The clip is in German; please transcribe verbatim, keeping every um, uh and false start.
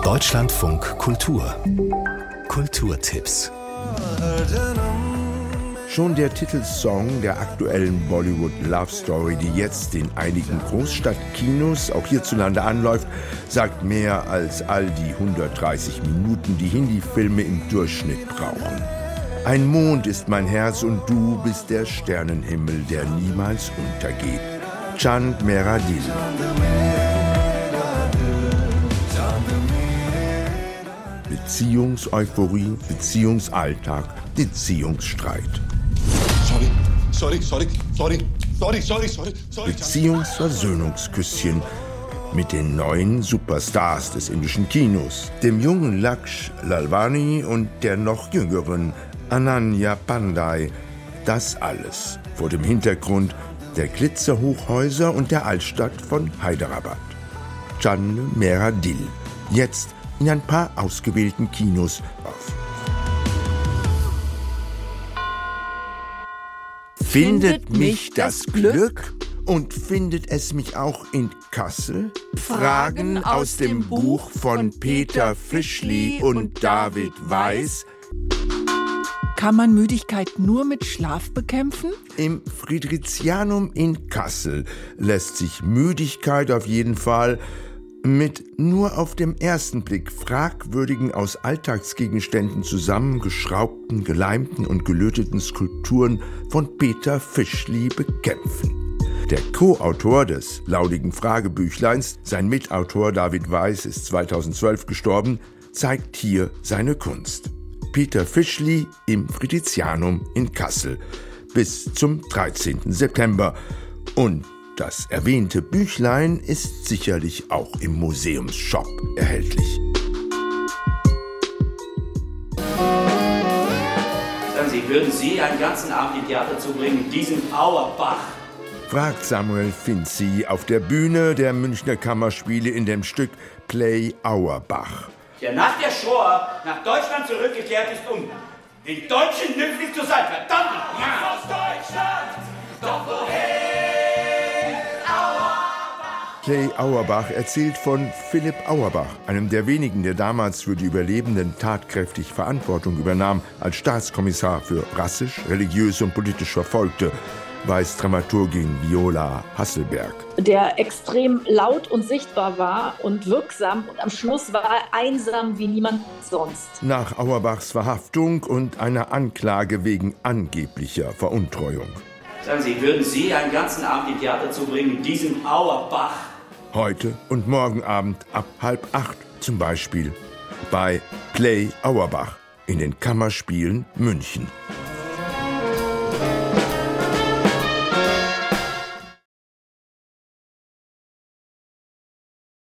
Deutschlandfunk Kultur. Kulturtipps. Schon der Titelsong der aktuellen Bollywood Love Story, die jetzt in einigen Großstadtkinos auch hierzulande anläuft, sagt mehr als all die hundertdreißig Minuten, die Hindi-Filme im Durchschnitt brauchen. Ein Mond ist mein Herz und du bist der Sternenhimmel, der niemals untergeht. Chand Mera Dil. Beziehungseuphorie, Beziehungsalltag, Beziehungsstreit. Sorry, sorry, sorry, sorry, sorry, sorry, sorry, sorry. Beziehungsversöhnungsküsschen mit den neuen Superstars des indischen Kinos, dem jungen Laksh Lalwani und der noch jüngeren Ananya Pandey. Das alles vor dem Hintergrund der Glitzerhochhäuser und der Altstadt von Hyderabad. Chand Mera Dil. Jetzt in ein paar ausgewählten Kinos auf. Findet mich das Glück und findet es mich auch in Kassel? Fragen aus dem Buch von Peter Fischli und David Weiss. Kann man Müdigkeit nur mit Schlaf bekämpfen? Im Fridericianum in Kassel lässt sich Müdigkeit auf jeden Fall mit nur auf den ersten Blick fragwürdigen, aus Alltagsgegenständen zusammengeschraubten, geleimten und gelöteten Skulpturen von Peter Fischli bekämpfen. Der Co-Autor des laudigen Fragebüchleins, sein Mitautor David Weiss, ist zweitausendzwölf gestorben, zeigt hier seine Kunst. Peter Fischli im Fridericianum in Kassel bis zum dreizehnten September. Und das erwähnte Büchlein ist sicherlich auch im Museumsshop erhältlich. Sagen Sie, würden Sie einen ganzen Abend im Theater zubringen mit diesem Auerbach? Fragt Samuel Finzi auf der Bühne der Münchner Kammerspiele in dem Stück Play Auerbach. Der nach der Shoah nach Deutschland zurückgekehrt ist, um den Deutschen nützlich zu sein. Verdammt! Ja. Aus Deutschland! Doch woher? Play Auerbach erzählt von Philipp Auerbach, einem der wenigen, der damals für die Überlebenden tatkräftig Verantwortung übernahm, als Staatskommissar für rassisch, religiös und politisch Verfolgte, weiß Dramaturgin Viola Hasselberg. Der extrem laut und sichtbar war und wirksam und am Schluss war er einsam wie niemand sonst. Nach Auerbachs Verhaftung und einer Anklage wegen angeblicher Veruntreuung. Sagen Sie, würden Sie einen ganzen Abend im Theater zubringen mit diesem Auerbach? Heute und morgen Abend ab halb acht zum Beispiel bei Play Auerbach in den Kammerspielen München.